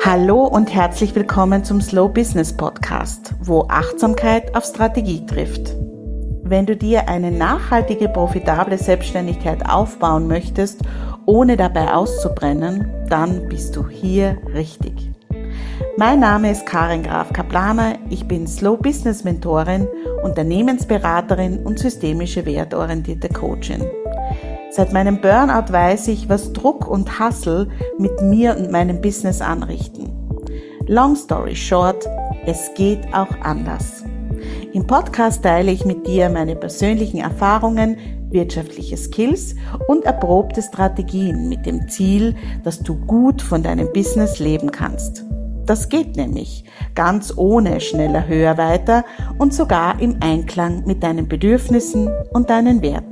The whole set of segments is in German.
Hallo und herzlich willkommen zum Slow Business Podcast, wo Achtsamkeit auf Strategie trifft. Wenn du dir eine nachhaltige, profitable Selbstständigkeit aufbauen möchtest, ohne dabei auszubrennen, dann bist du hier richtig. Mein Name ist Karin Graf-Kaplaner, ich bin Slow Business Mentorin, Unternehmensberaterin und systemische wertorientierte Coachin. Seit meinem Burnout weiß ich, was Druck und Hustle mit mir und meinem Business anrichten. Long story short, es geht auch anders. Im Podcast teile ich mit dir meine persönlichen Erfahrungen, wirtschaftliche Skills und erprobte Strategien mit dem Ziel, dass du gut von deinem Business leben kannst. Das geht nämlich ganz ohne schneller, höher, weiter und sogar im Einklang mit deinen Bedürfnissen und deinen Werten.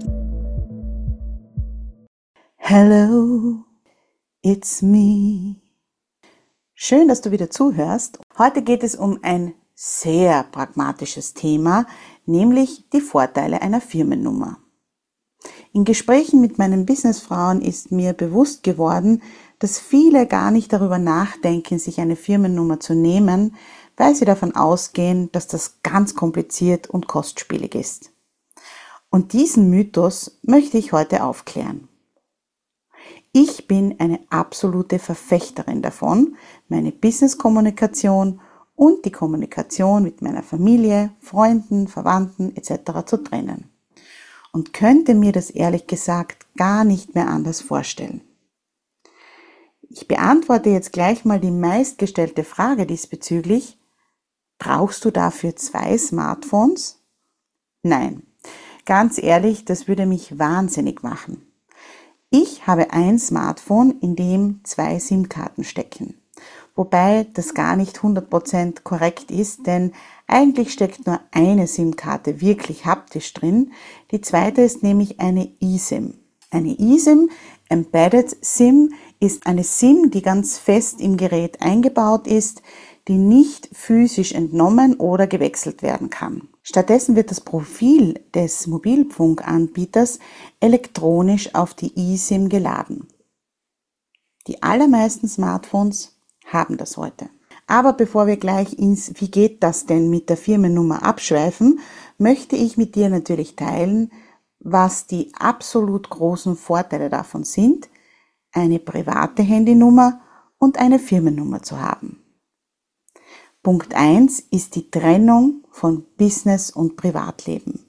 Hello, it's me. Schön, dass du wieder zuhörst. Heute geht es um ein sehr pragmatisches Thema, nämlich die Vorteile einer Firmennummer. In Gesprächen mit meinen Businessfrauen ist mir bewusst geworden, dass viele gar nicht darüber nachdenken, sich eine Firmennummer zu nehmen, weil sie davon ausgehen, dass das ganz kompliziert und kostspielig ist. Und diesen Mythos möchte ich heute aufklären. Ich bin eine absolute Verfechterin davon, meine Business-Kommunikation und die Kommunikation mit meiner Familie, Freunden, Verwandten etc. zu trennen. Und könnte mir das ehrlich gesagt gar nicht mehr anders vorstellen. Ich beantworte jetzt gleich mal die meistgestellte Frage diesbezüglich. Brauchst du dafür 2 Smartphones? Nein, ganz ehrlich, das würde mich wahnsinnig machen. Ich habe ein Smartphone, in dem 2 SIM-Karten stecken. Wobei das gar nicht 100% korrekt ist, denn eigentlich steckt nur eine SIM-Karte wirklich haptisch drin. Die zweite ist nämlich eine eSIM. Eine eSIM, Embedded SIM, ist eine SIM, die ganz fest im Gerät eingebaut ist, die nicht physisch entnommen oder gewechselt werden kann. Stattdessen wird das Profil des Mobilfunkanbieters elektronisch auf die eSIM geladen. Die allermeisten Smartphones haben das heute. Aber bevor wir gleich ins "Wie geht das denn mit der Firmennummer" abschweifen, möchte ich mit dir natürlich teilen, was die absolut großen Vorteile davon sind, eine private Handynummer und eine Firmennummer zu haben. Punkt 1 ist die Trennung von Business und Privatleben.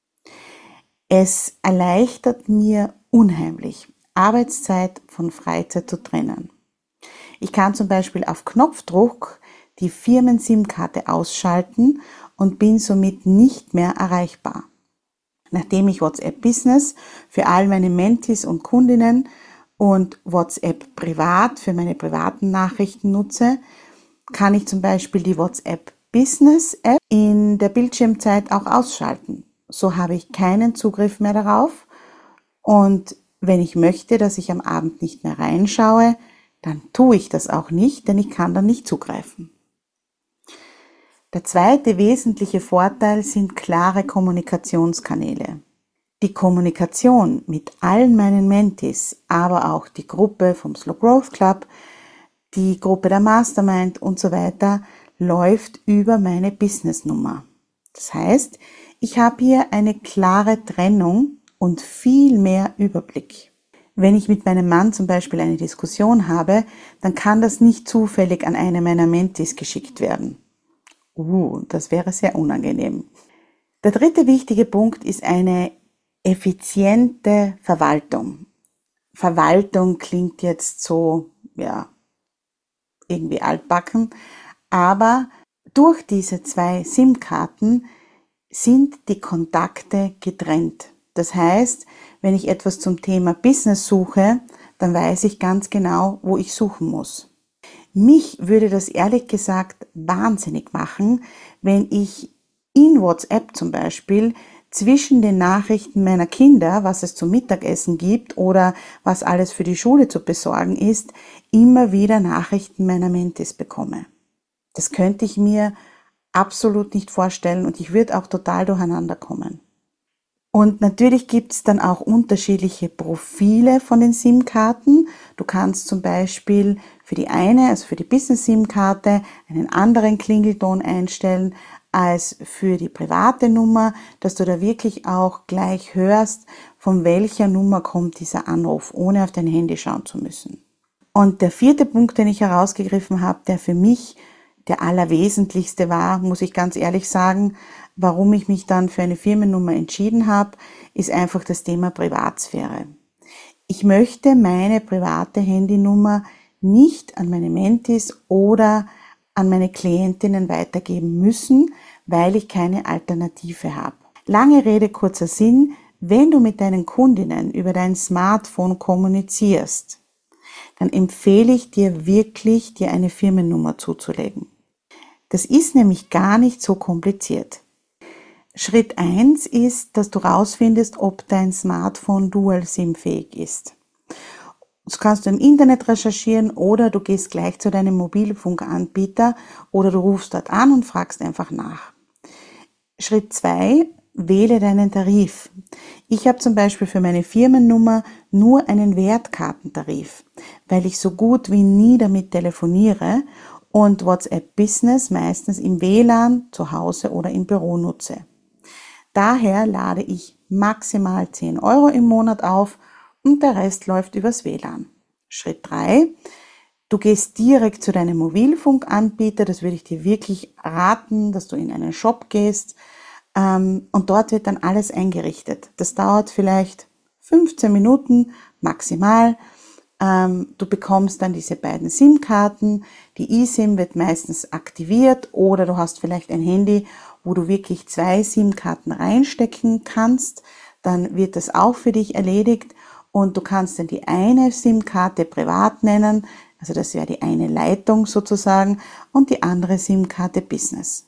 Es erleichtert mir unheimlich, Arbeitszeit von Freizeit zu trennen. Ich kann zum Beispiel auf Knopfdruck die Firmen-SIM-Karte ausschalten und bin somit nicht mehr erreichbar. Nachdem ich WhatsApp Business für all meine Mentees und Kundinnen und WhatsApp Privat für meine privaten Nachrichten nutze, kann ich zum Beispiel die WhatsApp Business App in der Bildschirmzeit auch ausschalten. So habe ich keinen Zugriff mehr darauf und wenn ich möchte, dass ich am Abend nicht mehr reinschaue, dann tue ich das auch nicht, denn ich kann dann nicht zugreifen. Der zweite wesentliche Vorteil sind klare Kommunikationskanäle. Die Kommunikation mit allen meinen Mentees, aber auch die Gruppe vom Slow Growth Club, die Gruppe der Mastermind und so weiter läuft über meine Businessnummer. Das heißt, ich habe hier eine klare Trennung und viel mehr Überblick. Wenn ich mit meinem Mann zum Beispiel eine Diskussion habe, dann kann das nicht zufällig an eine meiner Mentees geschickt werden. Das wäre sehr unangenehm. Der dritte wichtige Punkt ist eine effiziente Verwaltung. Verwaltung klingt jetzt so, irgendwie altbacken, aber durch diese 2 SIM-Karten sind die Kontakte getrennt. Das heißt, wenn ich etwas zum Thema Business suche, dann weiß ich ganz genau, wo ich suchen muss. Mich würde das ehrlich gesagt wahnsinnig machen, wenn ich in WhatsApp zum Beispiel zwischen den Nachrichten meiner Kinder, was es zum Mittagessen gibt oder was alles für die Schule zu besorgen ist, immer wieder Nachrichten meiner Mentees bekomme. Das könnte ich mir absolut nicht vorstellen und ich würde auch total durcheinander kommen. Und natürlich gibt es dann auch unterschiedliche Profile von den SIM-Karten. Du kannst zum Beispiel für die eine, also für die Business-SIM-Karte, einen anderen Klingelton einstellen als für die private Nummer, dass du da wirklich auch gleich hörst, von welcher Nummer kommt dieser Anruf, ohne auf dein Handy schauen zu müssen. Und der vierte Punkt, den ich herausgegriffen habe, der für mich der allerwesentlichste war, muss ich ganz ehrlich sagen, warum ich mich dann für eine Firmennummer entschieden habe, ist einfach das Thema Privatsphäre. Ich möchte meine private Handynummer nicht an meine Mentis oder an meine Klientinnen weitergeben müssen, weil ich keine Alternative habe. Lange Rede, kurzer Sinn, wenn du mit deinen Kundinnen über dein Smartphone kommunizierst, dann empfehle ich dir wirklich, dir eine Firmennummer zuzulegen. Das ist nämlich gar nicht so kompliziert. Schritt 1 ist, dass du rausfindest, ob dein Smartphone Dual-SIM-fähig ist. Das kannst du im Internet recherchieren oder du gehst gleich zu deinem Mobilfunkanbieter oder du rufst dort an und fragst einfach nach. Schritt 2, wähle deinen Tarif. Ich habe zum Beispiel für meine Firmennummer nur einen Wertkartentarif, weil ich so gut wie nie damit telefoniere und WhatsApp Business meistens im WLAN, zu Hause oder im Büro nutze. Daher lade ich maximal 10 Euro im Monat auf und der Rest läuft übers WLAN. Schritt 3, du gehst direkt zu deinem Mobilfunkanbieter, das würde ich dir wirklich raten, dass du in einen Shop gehst und dort wird dann alles eingerichtet. Das dauert vielleicht 15 Minuten maximal. Du bekommst dann diese beiden SIM-Karten, die eSIM wird meistens aktiviert oder du hast vielleicht ein Handy, wo du wirklich 2 SIM-Karten reinstecken kannst, dann wird das auch für dich erledigt und du kannst dann die eine SIM-Karte privat nennen, also das wäre die eine Leitung sozusagen und die andere SIM-Karte Business.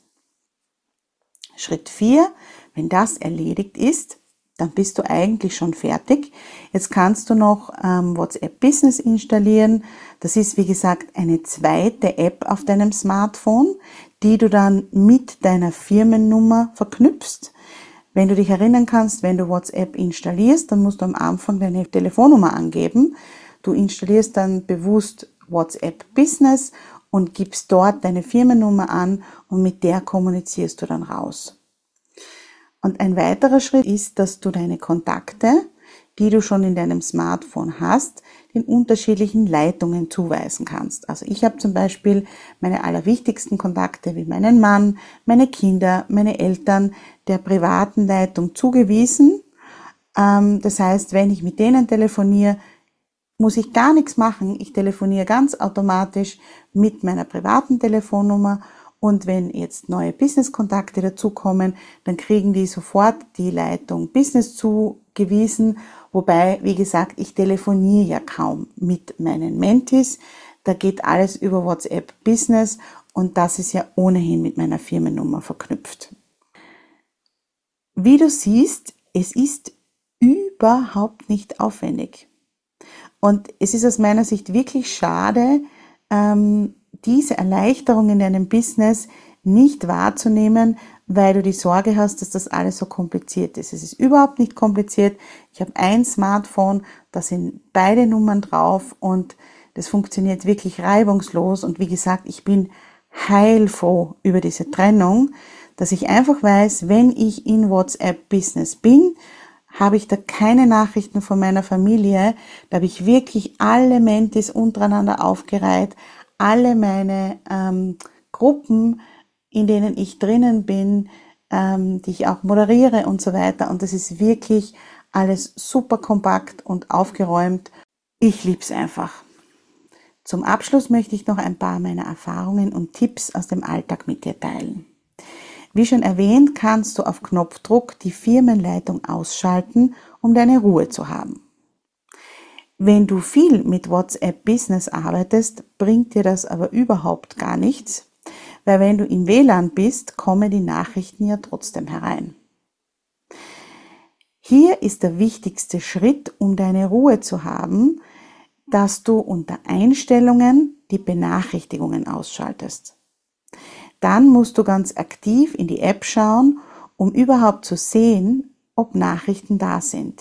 Schritt 4, wenn das erledigt ist, dann bist du eigentlich schon fertig. Jetzt kannst du noch WhatsApp Business installieren. Das ist, wie gesagt, eine zweite App auf deinem Smartphone, die du dann mit deiner Firmennummer verknüpfst. Wenn du dich erinnern kannst, wenn du WhatsApp installierst, dann musst du am Anfang deine Telefonnummer angeben. Du installierst dann bewusst WhatsApp Business und gibst dort deine Firmennummer an und mit der kommunizierst du dann raus. Und ein weiterer Schritt ist, dass du deine Kontakte, die du schon in deinem Smartphone hast, den unterschiedlichen Leitungen zuweisen kannst. Also ich habe zum Beispiel meine allerwichtigsten Kontakte wie meinen Mann, meine Kinder, meine Eltern der privaten Leitung zugewiesen. Das heißt, wenn ich mit denen telefoniere, muss ich gar nichts machen. Ich telefoniere ganz automatisch mit meiner privaten Telefonnummer. Und wenn jetzt neue Business-Kontakte dazukommen, dann kriegen die sofort die Leitung Business zugewiesen. Wobei, wie gesagt, ich telefoniere ja kaum mit meinen Mentis. Da geht alles über WhatsApp Business und das ist ja ohnehin mit meiner Firmennummer verknüpft. Wie du siehst, es ist überhaupt nicht aufwendig. Und es ist aus meiner Sicht wirklich schade, diese Erleichterung in deinem Business nicht wahrzunehmen, weil du die Sorge hast, dass das alles so kompliziert ist. Es ist überhaupt nicht kompliziert. Ich habe ein Smartphone, da sind beide Nummern drauf und das funktioniert wirklich reibungslos. Und wie gesagt, ich bin heilfroh über diese Trennung, dass ich einfach weiß, wenn ich in WhatsApp Business bin, habe ich da keine Nachrichten von meiner Familie. Da habe ich wirklich alle Mentis untereinander aufgereiht, alle meine Gruppen, in denen ich drinnen bin, die ich auch moderiere und so weiter. Und das ist wirklich alles super kompakt und aufgeräumt. Ich liebe es einfach. Zum Abschluss möchte ich noch ein paar meiner Erfahrungen und Tipps aus dem Alltag mit dir teilen. Wie schon erwähnt, kannst du auf Knopfdruck die Firmenleitung ausschalten, um deine Ruhe zu haben. Wenn du viel mit WhatsApp Business arbeitest, bringt dir das aber überhaupt gar nichts, weil wenn du im WLAN bist, kommen die Nachrichten ja trotzdem herein. Hier ist der wichtigste Schritt, um deine Ruhe zu haben, dass du unter Einstellungen die Benachrichtigungen ausschaltest. Dann musst du ganz aktiv in die App schauen, um überhaupt zu sehen, ob Nachrichten da sind.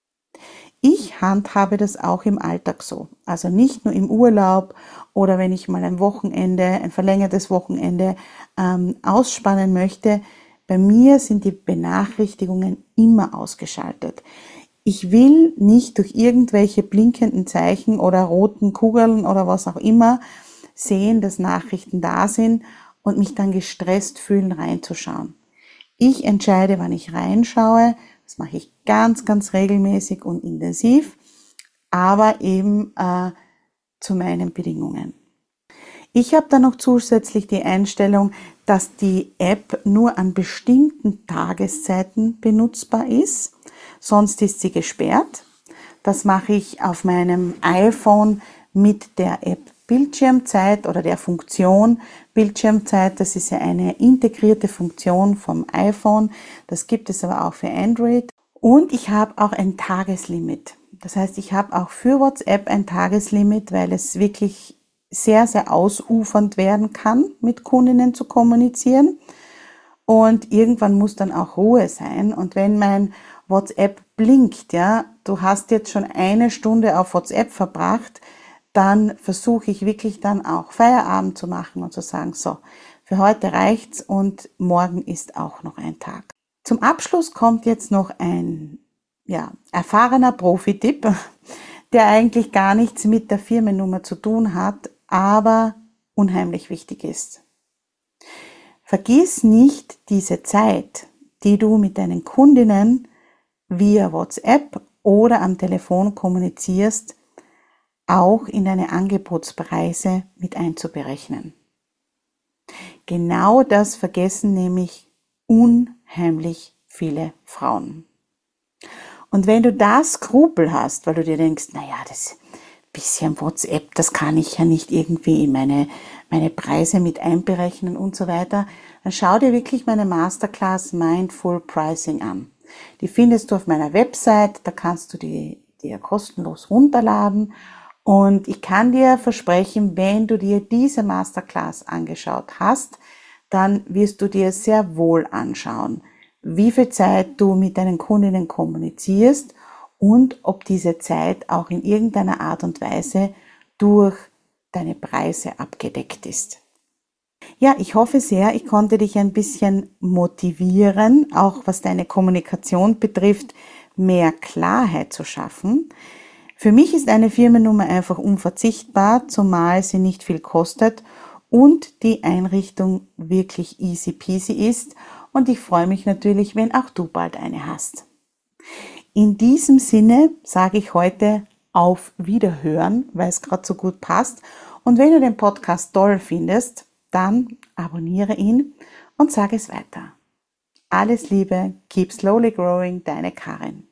Ich handhabe das auch im Alltag so. Also nicht nur im Urlaub oder wenn ich mal ein verlängertes Wochenende ausspannen möchte. Bei mir sind die Benachrichtigungen immer ausgeschaltet. Ich will nicht durch irgendwelche blinkenden Zeichen oder roten Kugeln oder was auch immer sehen, dass Nachrichten da sind und mich dann gestresst fühlen, reinzuschauen. Ich entscheide, wann ich reinschaue. Das mache ich ganz, ganz regelmäßig und intensiv, aber eben zu meinen Bedingungen. Ich habe dann noch zusätzlich die Einstellung, dass die App nur an bestimmten Tageszeiten benutzbar ist, sonst ist sie gesperrt. Das mache ich auf meinem iPhone mit der App Bildschirmzeit oder der Funktion Bildschirmzeit. Das ist ja eine integrierte Funktion vom iPhone. Das gibt es aber auch für Android. Und ich habe auch ein Tageslimit. Das heißt, ich habe auch für WhatsApp ein Tageslimit, weil es wirklich sehr, sehr ausufernd werden kann, mit Kundinnen zu kommunizieren. Und irgendwann muss dann auch Ruhe sein. Und wenn mein WhatsApp blinkt, ja, du hast jetzt schon 1 Stunde auf WhatsApp verbracht, dann versuche ich wirklich dann auch Feierabend zu machen und zu sagen, so, für heute reicht's und morgen ist auch noch ein Tag. Zum Abschluss kommt jetzt noch ein erfahrener Profi-Tipp, der eigentlich gar nichts mit der Firmennummer zu tun hat, aber unheimlich wichtig ist. Vergiss nicht diese Zeit, die du mit deinen Kundinnen via WhatsApp oder am Telefon kommunizierst, auch in deine Angebotspreise mit einzuberechnen. Genau das vergessen nämlich unheimlich viele Frauen. Und wenn du da Skrupel hast, weil du dir denkst, naja, das bisschen WhatsApp, das kann ich ja nicht irgendwie in meine Preise mit einberechnen und so weiter, dann schau dir wirklich meine Masterclass Mindful Pricing an. Die findest du auf meiner Website, da kannst du die dir kostenlos runterladen. Und ich kann dir versprechen, wenn du dir diese Masterclass angeschaut hast, dann wirst du dir sehr wohl anschauen, wie viel Zeit du mit deinen Kundinnen kommunizierst und ob diese Zeit auch in irgendeiner Art und Weise durch deine Preise abgedeckt ist. Ja, ich hoffe sehr, ich konnte dich ein bisschen motivieren, auch was deine Kommunikation betrifft, mehr Klarheit zu schaffen. Für mich ist eine Firmennummer einfach unverzichtbar, zumal sie nicht viel kostet und die Einrichtung wirklich easy peasy ist. Und ich freue mich natürlich, wenn auch du bald eine hast. In diesem Sinne sage ich heute auf Wiederhören, weil es gerade so gut passt. Und wenn du den Podcast toll findest, dann abonniere ihn und sage es weiter. Alles Liebe, keep slowly growing, deine Karin.